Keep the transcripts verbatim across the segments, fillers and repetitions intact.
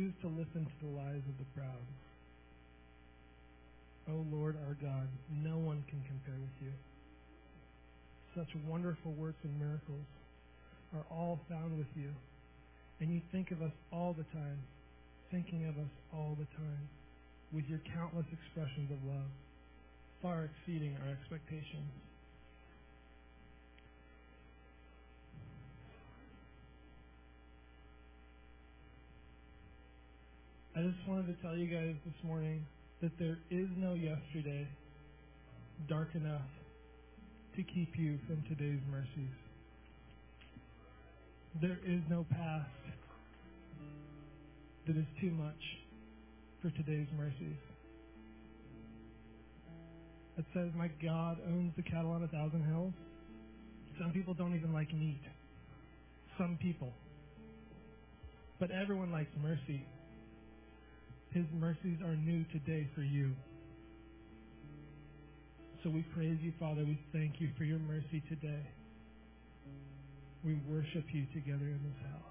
refuse to listen to the lies of the proud. O Lord our God, no one can compare with you. Such wonderful works and miracles are all found with you, and you think of us all the time, thinking of us all the time, with your countless expressions of love, far exceeding our expectations. I just wanted to tell you guys this morning that there is no yesterday dark enough to keep you from today's mercies. There is no past that is too much for today's mercies. It says, my God owns the cattle on a thousand hills. Some people don't even like meat. Some people. But everyone likes mercy. His mercies are new today for you. So we praise you, Father. We thank you for your mercy today. We worship you together in this house.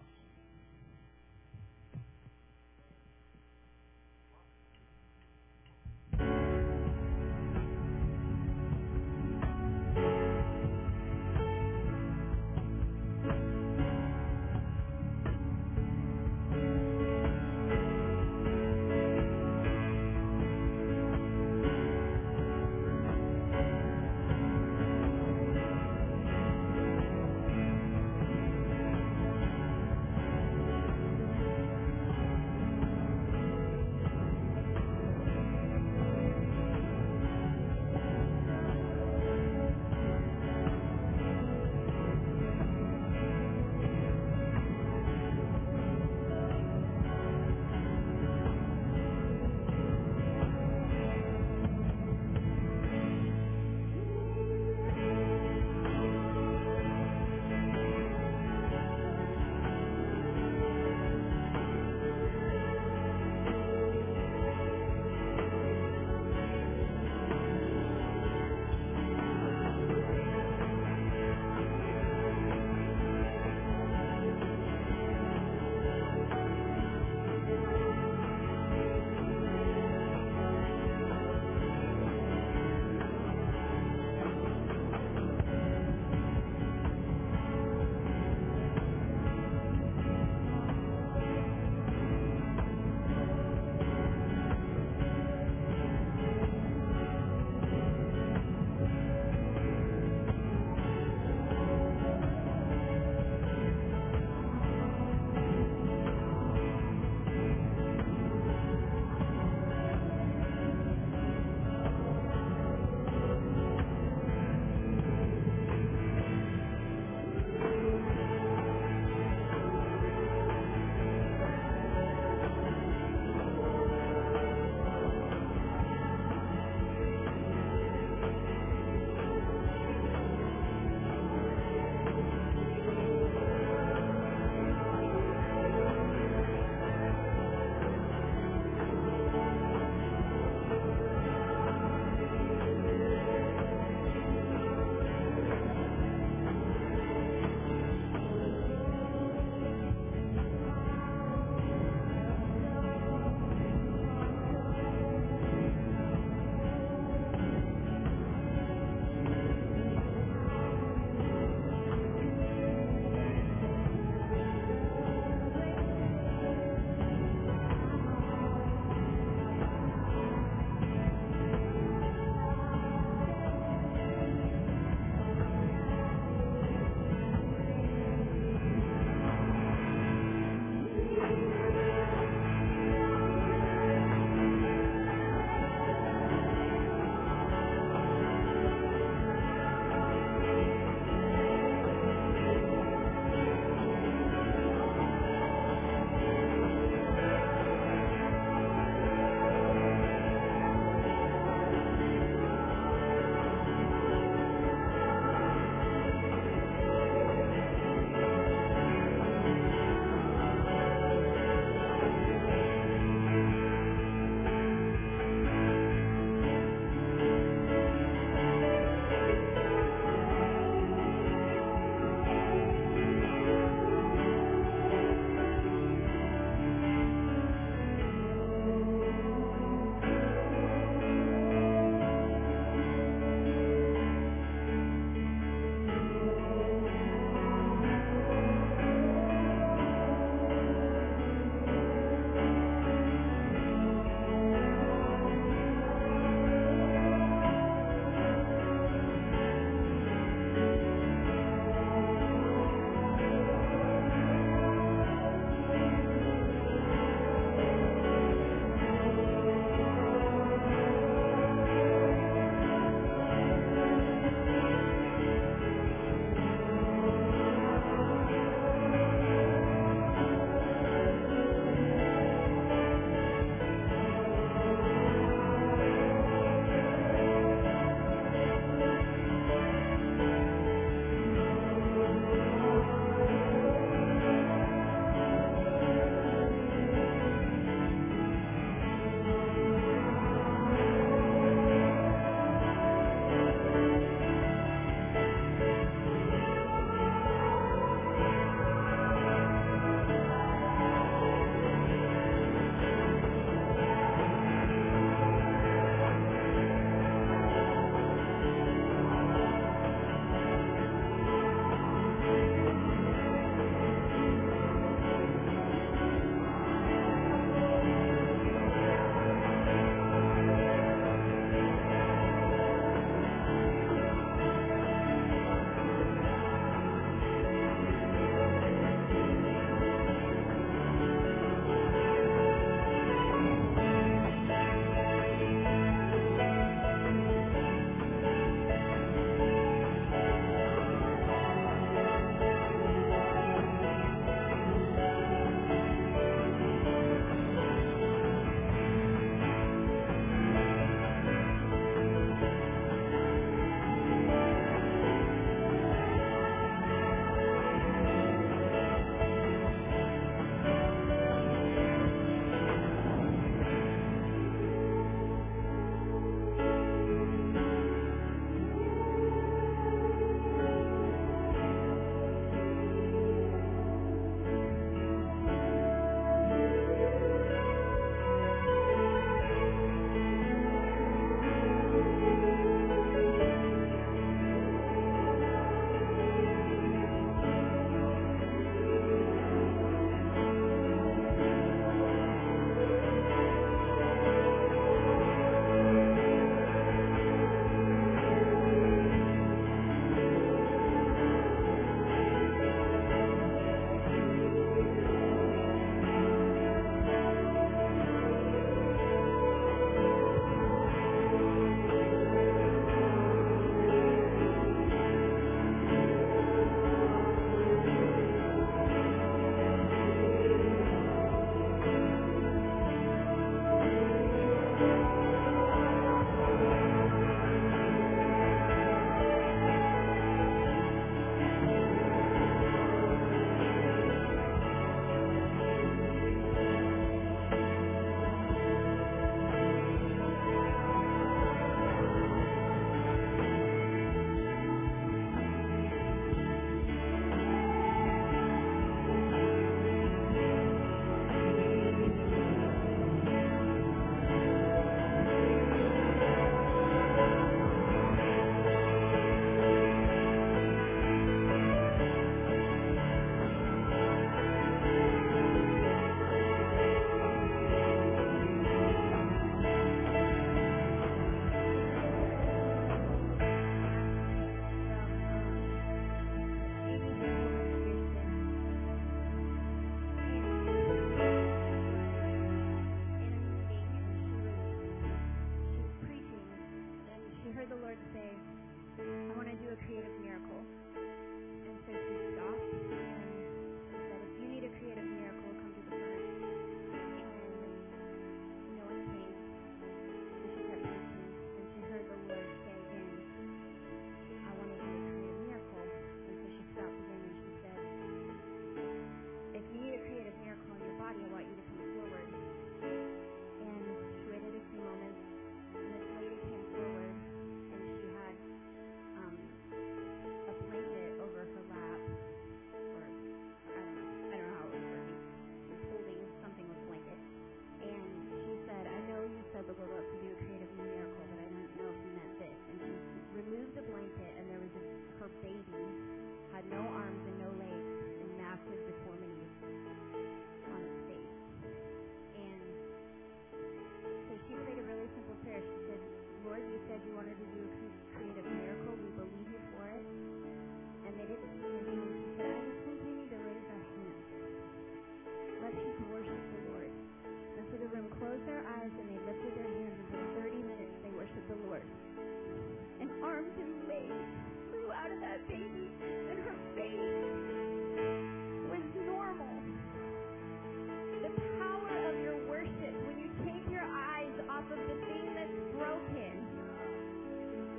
said you wanted to do a creative miracle. We believe you for it. And they didn't see any hands. She said, I just think we need to raise our hands. Let's just worship the Lord. And so the room closed their eyes and they lifted their hands, and for thirty minutes they worshiped the Lord. And arms and legs grew out of that baby, and her face was normal. The power of your worship, when you take your eyes off of the thing that's broken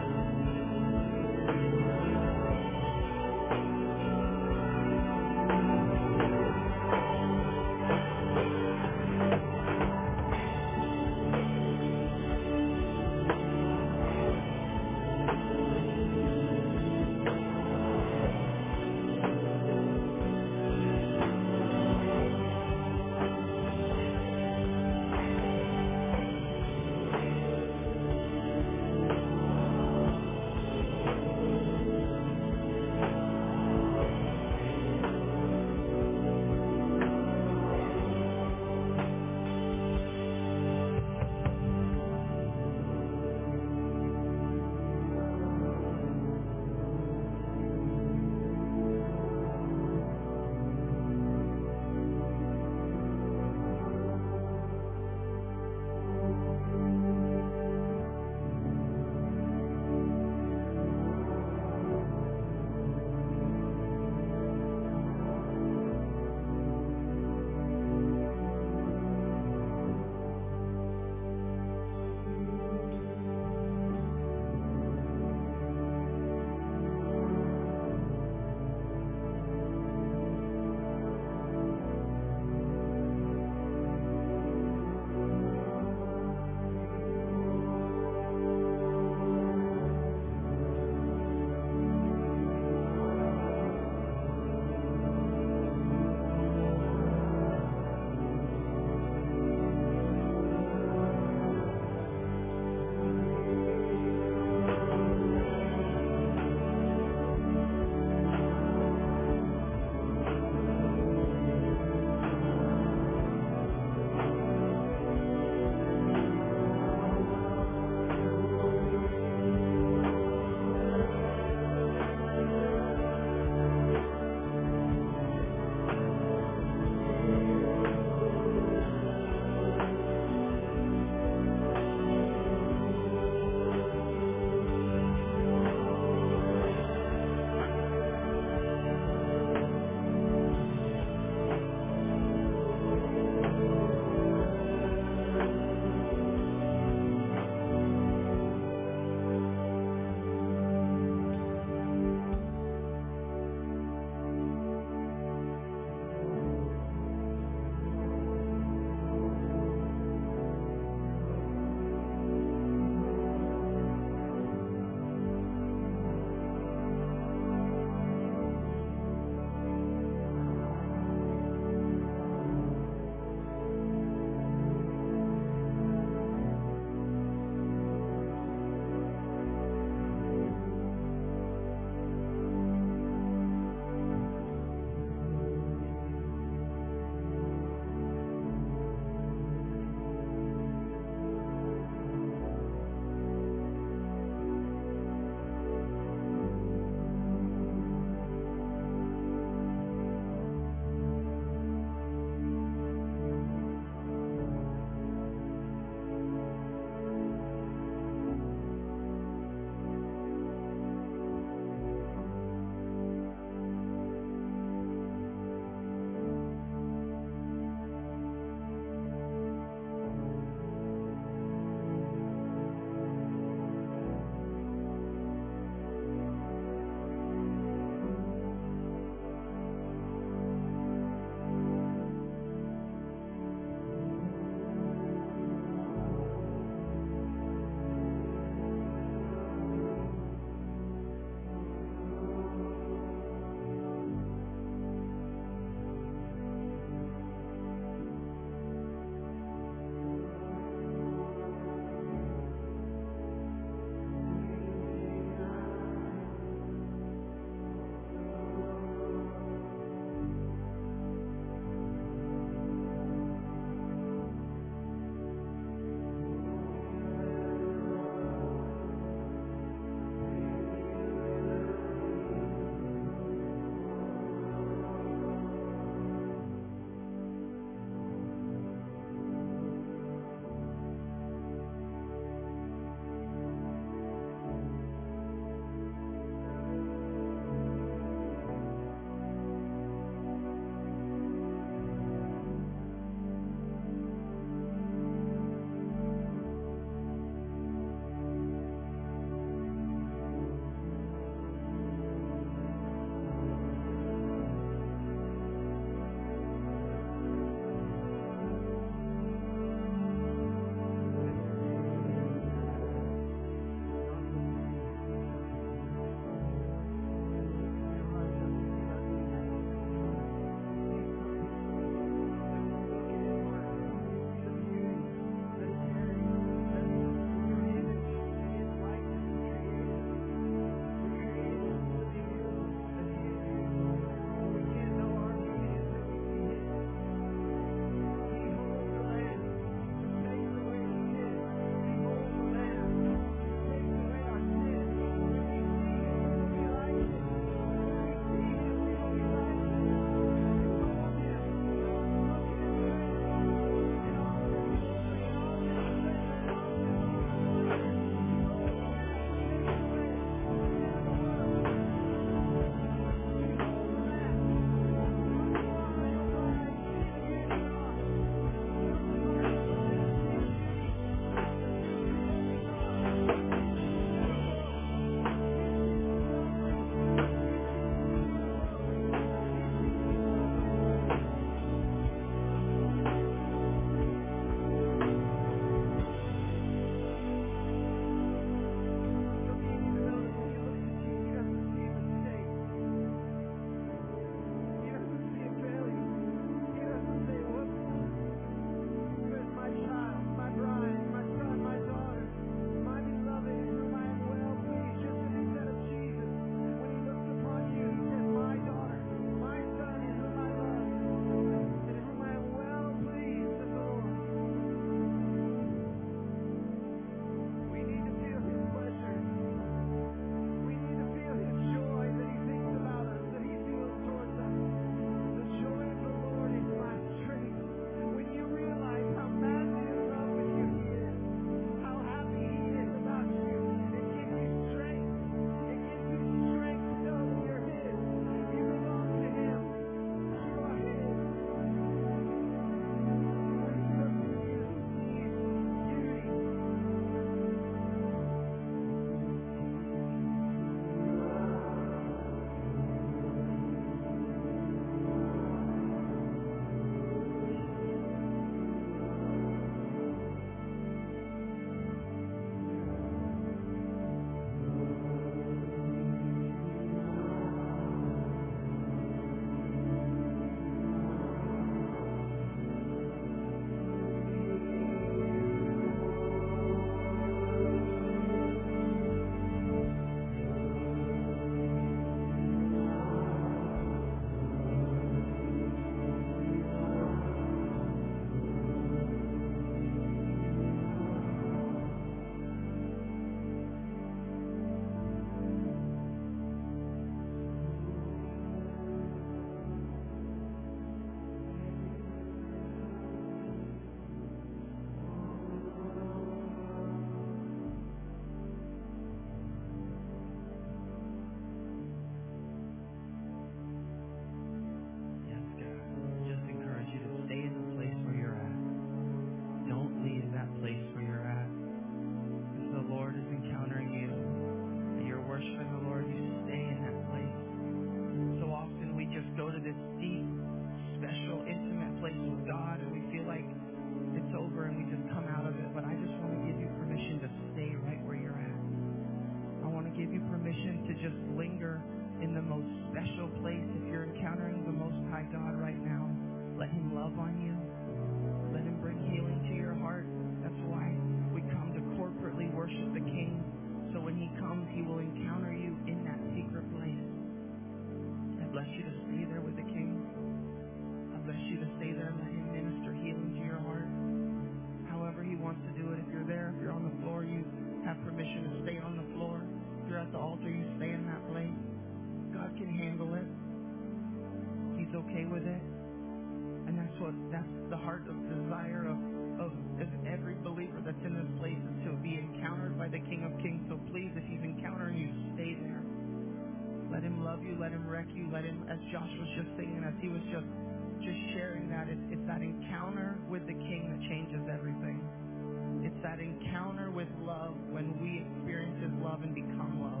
just linger in the most special place. If you're encountering the Most High God right now, let him love on you. Let him bring healing to your heart. That's why we come to corporately worship the King. So when he comes, he will encounter you in that secret place. I bless you to stay there with the King. I bless you to stay there and let him minister healing to your heart. However he wants to do it. If you're there, if you're on the floor, you have permission to stay on the floor. If you're at the altar, you stay in that place. God can handle it. He's okay with it. And that's what that's the heart of desire of, of, of every believer that's in this place, is to be encountered by the King of Kings. So please, if he's encountering you, stay there. Let him love you, let him wreck you, let him, as Josh was just singing, as he was just just sharing that, it's, it's that encounter with the King that changes everything. It's that encounter with love when we experience his love and become love.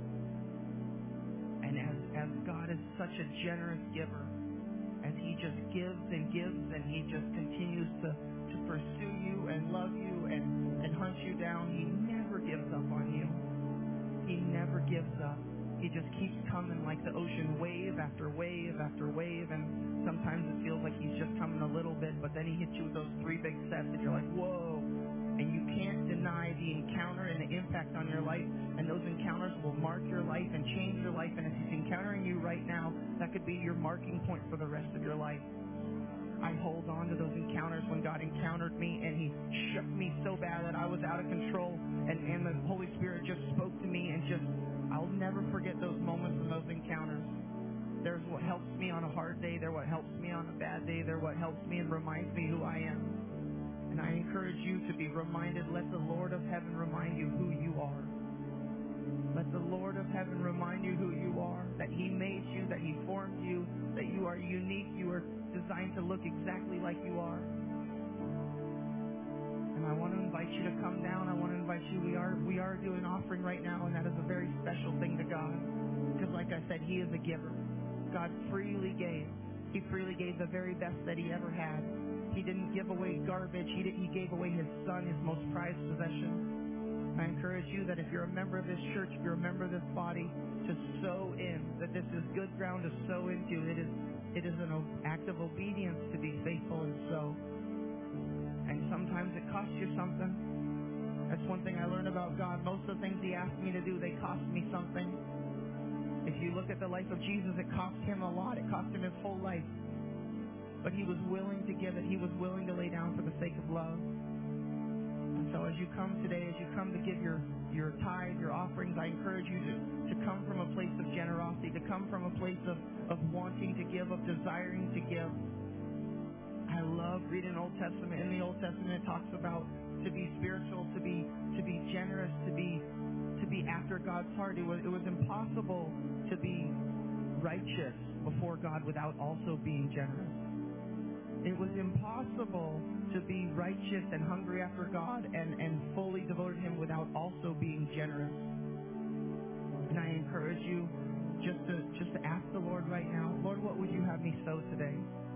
And as, as God is such a generous giver, as he just gives and gives and he just continues to, to pursue you and love you and, and hunt you down, he never gives up on you. He never gives up. He just keeps coming like the ocean, wave after wave after wave, and sometimes it feels like he's just coming a little bit, but then he hits you with those three big steps and you're like, whoa. And you can't deny the encounter and the impact on your life, and those encounters will mark your life and change your life. And if he's encountering you right now, that could be your marking point for the rest of your life. I hold on to those encounters when God encountered me and he shook me so bad that I was out of control, and, and the Holy Spirit just spoke to me, and just, I'll never forget those moments and those encounters. There's what helps me on a hard day. They're what helps me on a bad day. They're what helps me and reminds me who I am. And I encourage you to be reminded. Let the Lord of heaven remind you who you are. Let the Lord of heaven remind you who you are, that he made you, that he formed you, that you are unique. You are designed to look exactly like you are. And I want to invite you to come down. I want to invite you. We are we are doing offering right now, and that is a very special thing to God. Because like I said, he is a giver. God freely gave. He freely gave the very best that he ever had. He didn't give away garbage. He, did, he gave away his son, his most prized possession. I encourage you that if you're a member of this church, if you're a member of this body, to sow in, that this is good ground to sow into. It is it is an act of obedience to be faithful and sow. And sometimes it costs you something. That's one thing I learned about God. Most of the things he asked me to do, they cost me something. If you look at the life of Jesus, it cost him a lot. It cost him his whole life. But he was willing to give it. He was willing to lay down for the sake of love. And so as you come today, as you come to give your, your tithe, your offerings, I encourage you to, to come from a place of generosity, to come from a place of, of wanting to give, of desiring to give. I love reading Old Testament. In the Old Testament, it talks about to be spiritual, to be to be generous, to be to be after God's heart. It was it was impossible to be righteous before God without also being generous. It was impossible to be righteous and hungry after God and, and fully devoted to him without also being generous. And I encourage you just to just to ask the Lord right now, Lord, what would you have me sow today?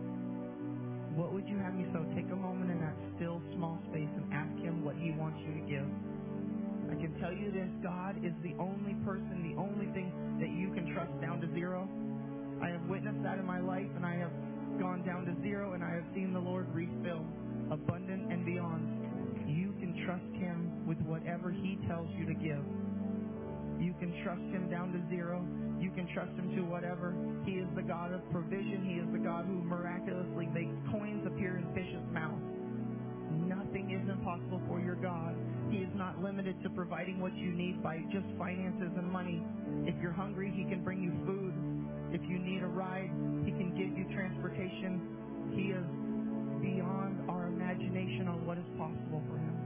What would you have me sow? Take a moment in that still small space and ask him what he wants you to give. I can tell you this, God is the only person, the only thing that you can trust down to zero. I have witnessed that in my life, and I have gone down to zero, and I have seen the Lord refill, abundant and beyond. You can trust him with whatever he tells you to give. You can trust him down to zero. You can trust him to whatever. He is the God of provision. He is the God who miraculously makes coins appear in fish's mouth. Nothing is impossible for your God. He is not limited to providing what you need by just finances and money. If you're hungry, he can bring you food. If you need a ride, he can give you transportation. He is beyond our imagination on what is possible for him.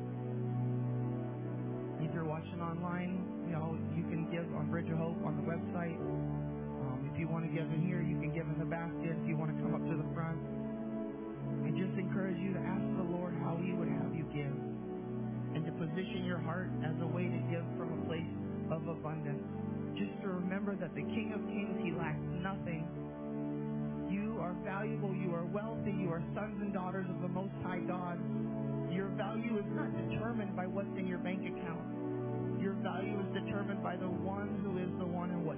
If you're watching online, you know, you can give on Bridge of Hope on the website. Um, if you want to give in here, you can give in the basket. If you want to come up to the front. I just encourage you to ask the Lord how he would have you give, and to position your heart as a way to give from a place of abundance. Just to remember that the King of Kings, he lacks nothing. You are valuable. You are wealthy. You are sons and daughters of the Most High God. Your value is not determined by what's in your bank account. Your value is determined by the one who is the one and what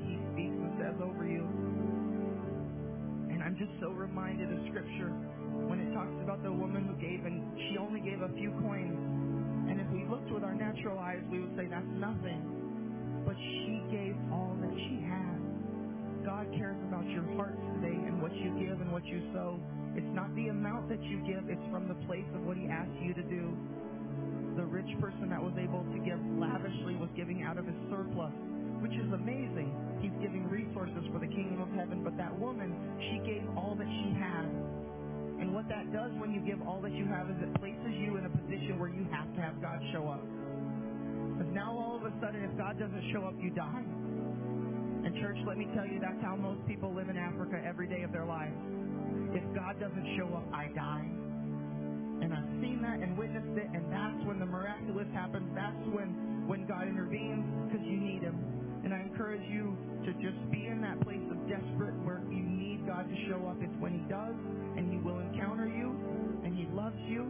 says over you. And I'm just so reminded of Scripture when it talks about the woman who gave, and she only gave a few coins. And if we looked with our natural eyes, we would say that's nothing. But she gave all that she had. God cares about your hearts today and what you give and what you sow. It's not the amount that you give, it's from the place of what He asked you to do. The rich person that was able to give lavishly was giving out of his surplus, which is amazing. He's giving resources for the kingdom of heaven. But that woman, she gave all that she had. And what that does when you give all that you have is it places you in a position where you have to have God show up. Because now all of a sudden, if God doesn't show up, you die. And church, let me tell you, that's how most people live in Africa every day of their lives. If God doesn't show up, I die. And I've seen that and witnessed it, and that's when the miraculous happens. That's when, when God intervenes, because you need Him. And I encourage you to just be in that place of desperate where you need God to show up. It's when He does, and He will encounter you, and He loves you.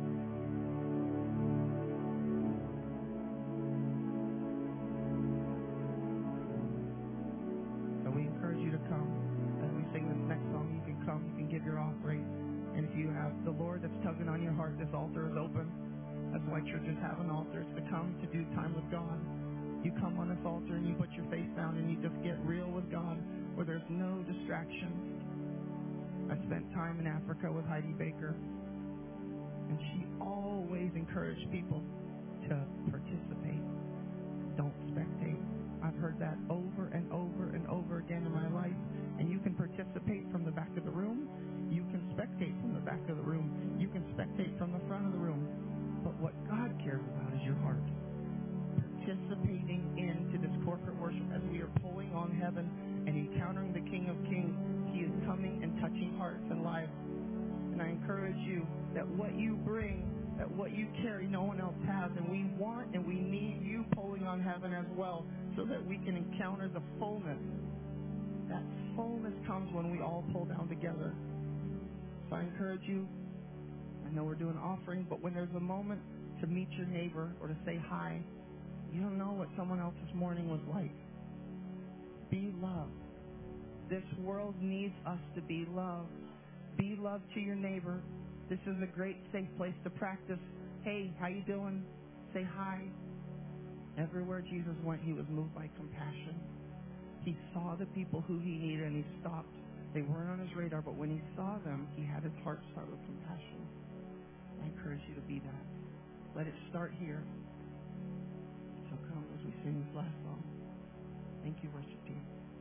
So we encourage you to come. As we sing this next song, you can come, you can give your offering. And if you have the Lord that's tugging on your heart, this altar is open. That's why churches have an altar. It's to come to do time with God. You come on this altar and you put your face down and you just get real with God where there's no distractions. I spent time in Africa with Heidi Baker, and she always encouraged people to participate. Don't spectate. I've heard that over and over and over again in my life. And you can participate from the back of the room. You can spectate from the back of the room. You can spectate from the front of the room. But what God cares about is your heart. Participating into this corporate worship as we are pulling on heaven and encountering the King of Kings. He is coming and touching hearts and lives. And I encourage you that what you bring, that what you carry, no one else has. And we want and we need you pulling on heaven as well so that we can encounter the fullness. That fullness comes when we all pull down together. So I encourage you, I know we're doing offering, but when there's a moment to meet your neighbor or to say hi, you don't know what someone else's morning was like. Be loved. This world needs us to be loved. Be loved to your neighbor. This is a great safe place to practice. Hey, how you doing? Say hi. Everywhere Jesus went, He was moved by compassion. He saw the people who He needed and He stopped. They weren't on His radar, but when He saw them, He had His heart start with compassion. I encourage you to be that. Let it start here. So come as we sing this last song. Thank you, worship team.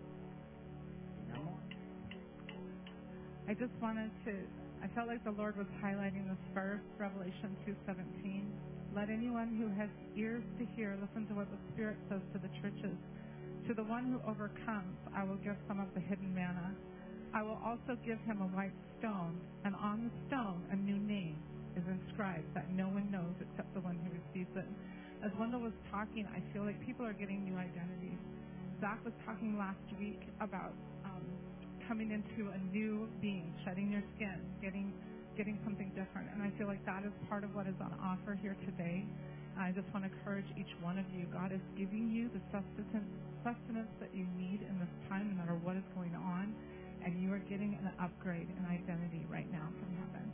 I just wanted to, I felt like the Lord was highlighting this verse, Revelation two seventeen. Let anyone who has ears to hear listen to what the Spirit says to the churches. To the one who overcomes, I will give some of the hidden manna. I will also give him a white stone, and on the stone a new name is inscribed that no one knows except the one who receives it. As Wendell was talking, I feel like people are getting new identities. Zach was talking last week about um, coming into a new being, shedding your skin, getting getting something different. And I feel like that is part of what is on offer here today. I just want to encourage each one of you. God is giving you the sustenance, sustenance that you need in this time, no matter what is going on. And you are getting an upgrade in identity right now from heaven.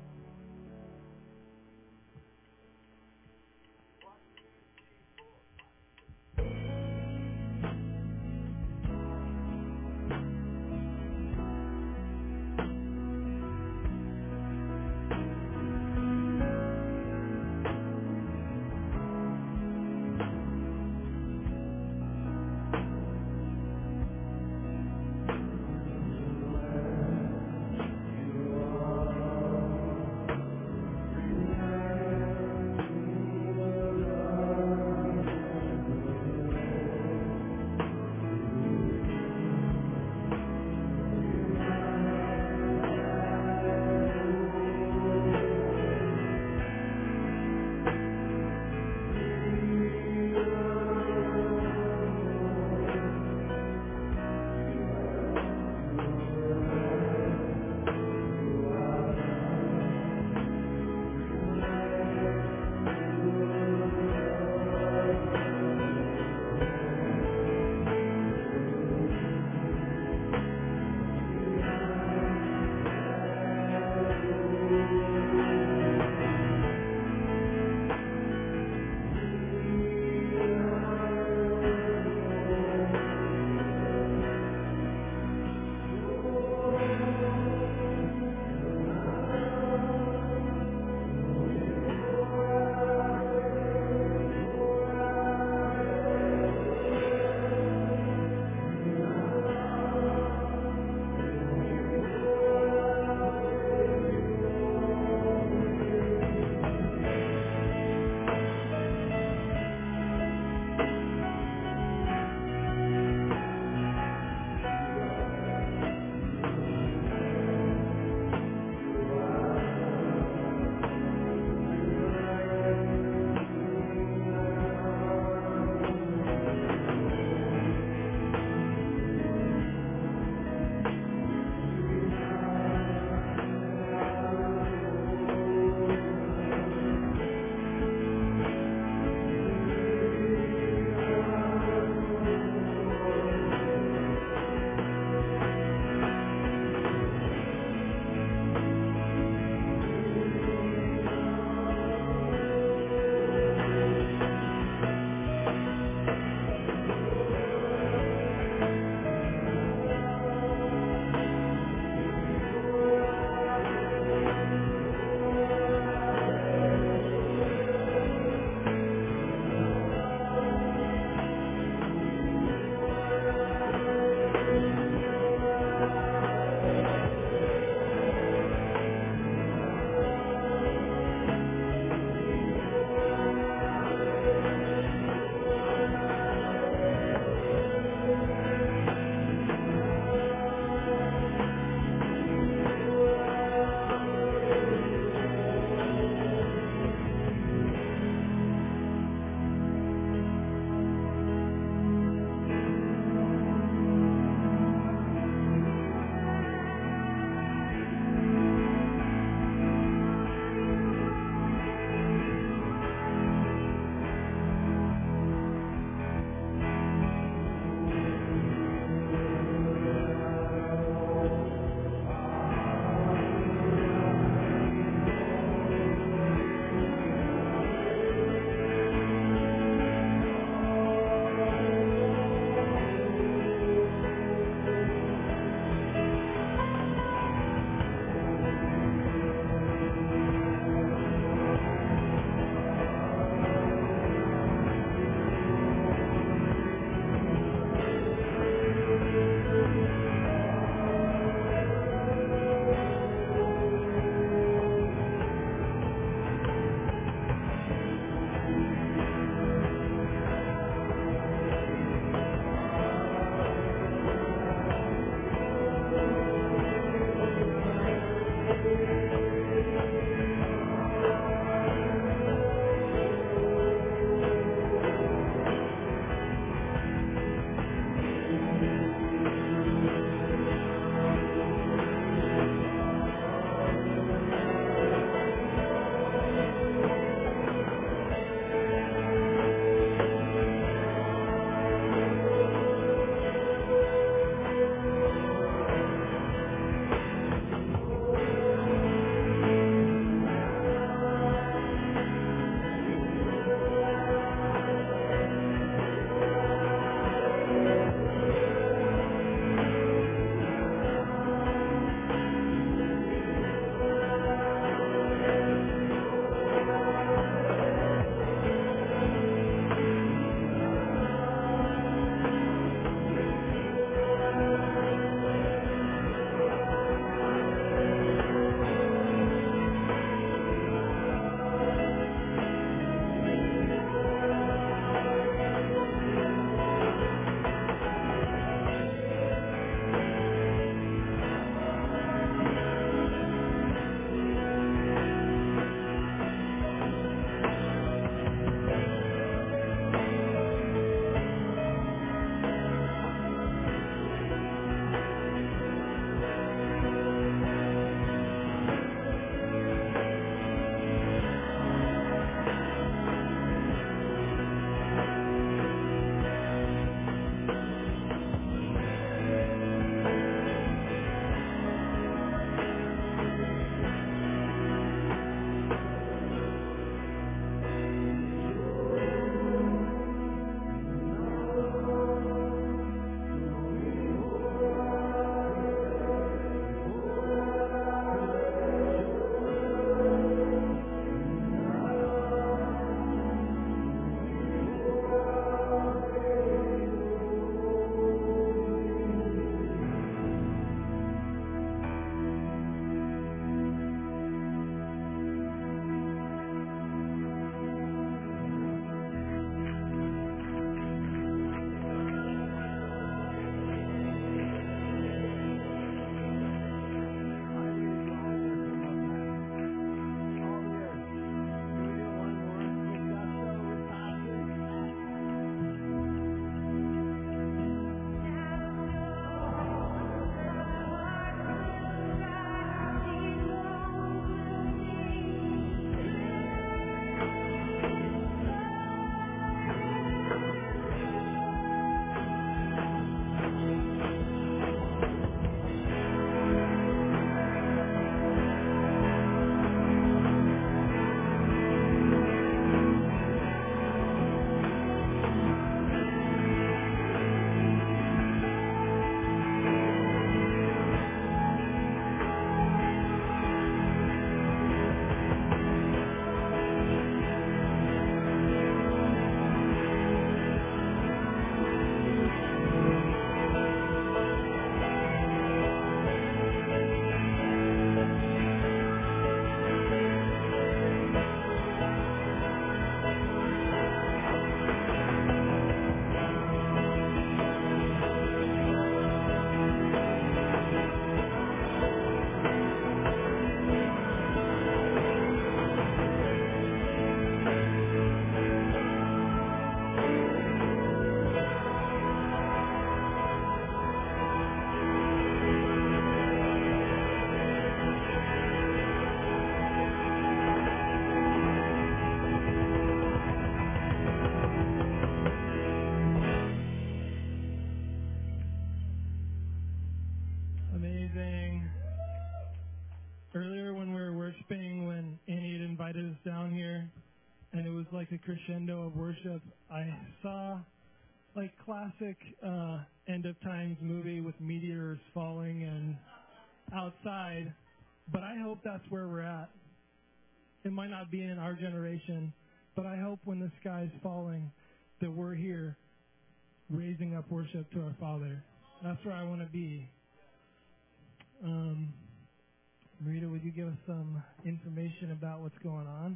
crescendo of worship. I saw like classic uh, end of times movie with meteors falling and outside, but I hope that's where we're at. It might not be in our generation, but I hope when the sky's falling that we're here raising up worship to our Father. That's where I want to be. Um, Marita, would you give us some information about what's going on?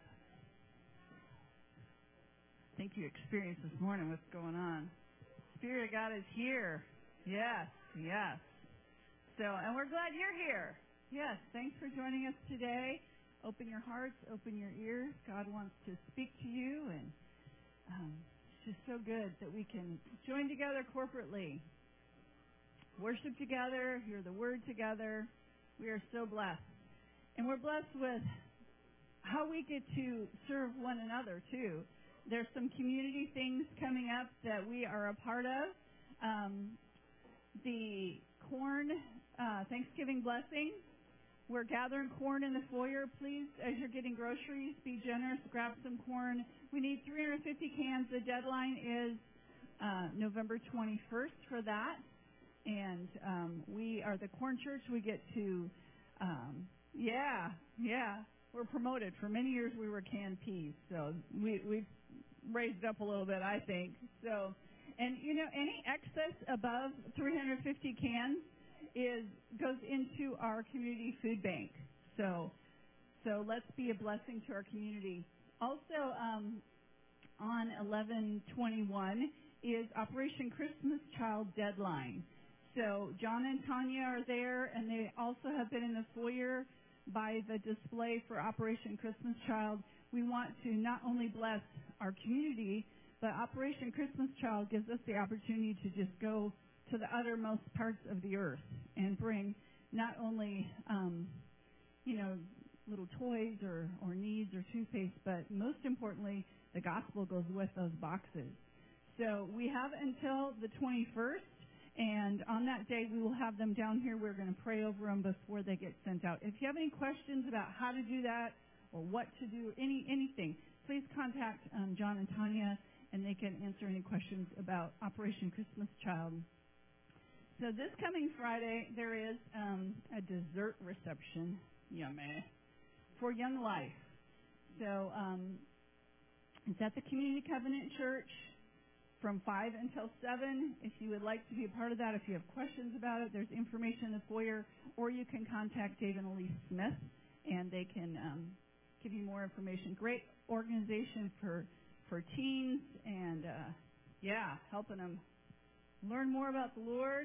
I think you experienced this morning what's going on. Spirit of God is here. Yes, yes. So, and we're glad you're here. Yes, thanks for joining us today. Open your hearts, open your ears. God wants to speak to you, and um, it's just so good that we can join together corporately, worship together, hear the word together. We are so blessed. And we're blessed with how we get to serve one another, too. There's some community things coming up that we are a part of. Um, the corn uh, Thanksgiving blessing. We're gathering corn in the foyer. Please, as you're getting groceries, be generous. Grab some corn. We need three hundred fifty cans. The deadline is uh, November twenty-first for that. And um, we are the Corn Church. We get to, um, yeah, yeah. We're promoted. For many years, we were canned peas. So we, we've raised up a little bit, I think. So, and, you know, any excess above three hundred fifty cans is goes into our community food bank. So, so let's be a blessing to our community. Also, um, on eleven twenty-one is Operation Christmas Child Deadline. So John and Tanya are there, and they also have been in the foyer by the display for Operation Christmas Child. We want to not only bless our community, but Operation Christmas Child gives us the opportunity to just go to the uttermost parts of the earth and bring not only, um, you know, little toys or, or needs or toothpaste, but most importantly, the gospel goes with those boxes. So we have until the twenty-first, and on that day we will have them down here. We're going to pray over them before they get sent out. If you have any questions about how to do that or what to do, any anything, please contact um, John and Tanya, and they can answer any questions about Operation Christmas Child. So this coming Friday, there is um, a dessert reception, yummy, for Young Life. So um, it's at the Community Covenant Church from five until seven. If you would like to be a part of that, if you have questions about it, there's information in the foyer, or you can contact Dave and Elise Smith, and they can um, give you more information. Great organization for for teens, and uh, yeah, helping them learn more about the Lord.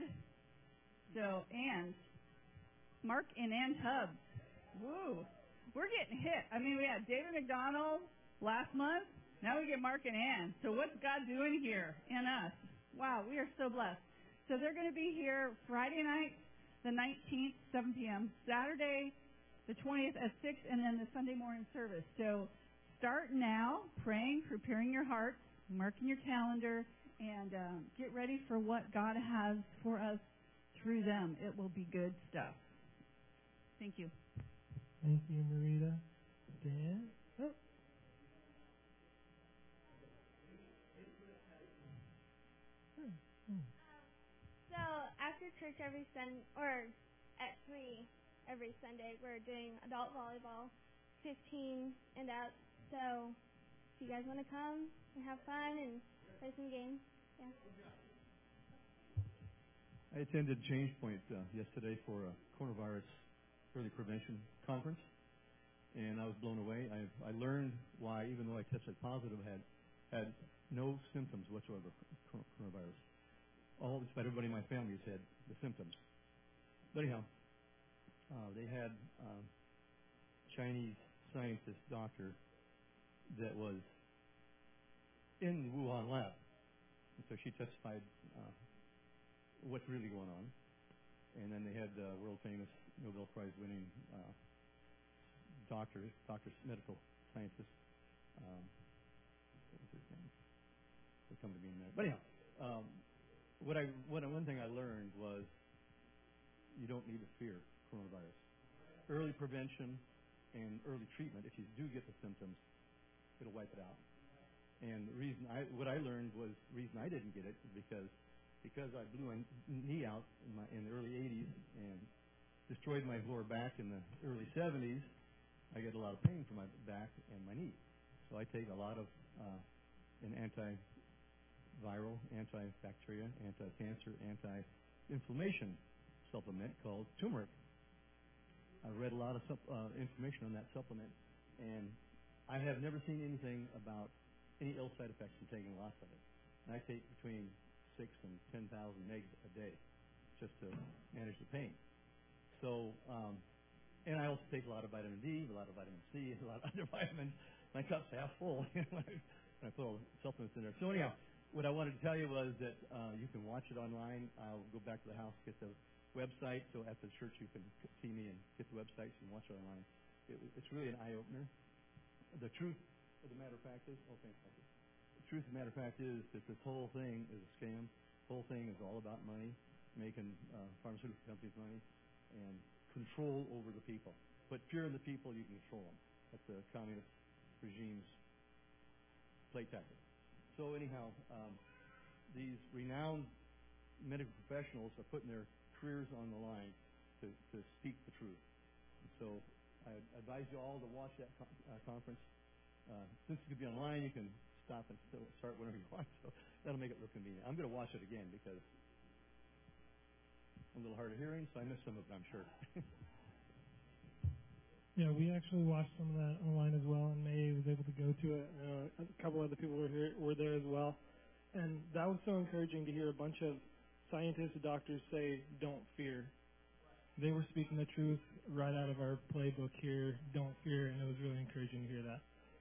So, and Mark and Ann Tubbs. Woo. We're getting hit. I mean, we had David McDonald last month. Now we get Mark and Ann. So what's God doing here in us? Wow, we are so blessed. So they're going to be here Friday night, the nineteenth, seven p.m., Saturday, the twentieth at six, and then the Sunday morning service. So start now praying, preparing your hearts, marking your calendar, and um, get ready for what God has for us through them. It will be good stuff. Thank you. Thank you, Marita. Dan? Oh. So after church every Sun or at three every Sunday, we're doing adult volleyball, fifteen and up. So if you guys want to come and have fun and play some games, yeah. I attended Change Point uh, yesterday for a coronavirus early prevention conference, and I was blown away. I I learned why, even though I tested positive, had had no symptoms whatsoever of coronavirus. All, just about everybody in my family has had the symptoms. But anyhow, uh, they had um, Chinese scientist doctor that was in the Wuhan lab, and so she testified uh, what's really going on. And then they had uh, world famous Nobel Prize winning uh, doctor, doctor, medical scientist. Um, what was his name? He'll come to me in a minute. But anyhow, um, what I, what I, one thing I learned was you don't need to fear coronavirus. Early prevention and early treatment, if you do get the symptoms, it'll wipe it out. And the reason I, what I learned was the reason I didn't get it is because because I blew my knee out in, my, in the early eighties and destroyed my lower back in the early seventies. I get a lot of pain from my back and my knee. So I take a lot of uh, an antiviral, antibacterial, anti-cancer, anti-inflammation supplement called turmeric. I read a lot of sup- uh, information on that supplement, and I have never seen anything about any ill side effects from taking lots of it. And I take between six and ten thousand megs a day just to manage the pain. So, um, and I also take a lot of vitamin D, a lot of vitamin C, a lot of other vitamins. My cup's half full when I put all the supplements in there. So anyhow, what I wanted to tell you was that uh, you can watch it online. I'll go back to the house, get the website. So at the church, you can see me and get the website so you can watch it online. It, it's really an eye-opener. The truth of the matter of fact is, oh, thanks, thank you. The truth of the matter of fact is that this whole thing is a scam. The whole thing is all about money, making uh, pharmaceutical companies money, and control over the people. Put fear in the people, you can control them. That's the communist regime's play tactic. So anyhow, um, these renowned medical professionals are putting their careers on the line to, to speak the truth. And so I advise you all to watch that con- uh, conference. Uh, since it could be online, you can stop and still start whenever you want. So that'll make it look convenient. I'm going to watch it again because I'm a little hard of hearing, so I missed some of it, I'm sure. Yeah, we actually watched some of that online as well, and May was able to go to it. Uh, a couple other people were here, were there as well, and that was so encouraging to hear a bunch of scientists and doctors say, "Don't fear." They were speaking the truth right out of our playbook here. Don't fear, and it was really encouraging to hear that.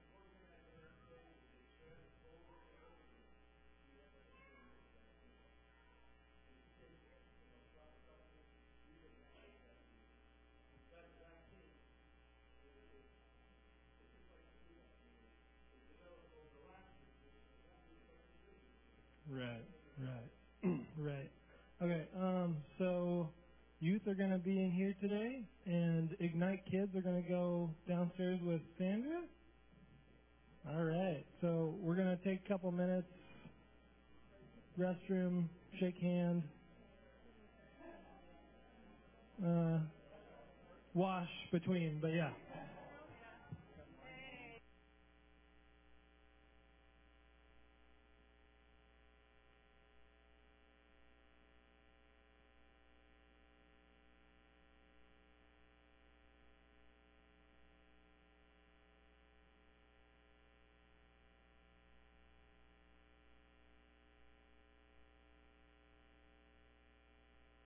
Right, right, right. Okay, um, so youth are going to be in here today, and Ignite Kids are going to go downstairs with Sandra. All right, so we're going to take a couple minutes, restroom, shake hand, uh, wash between, but yeah.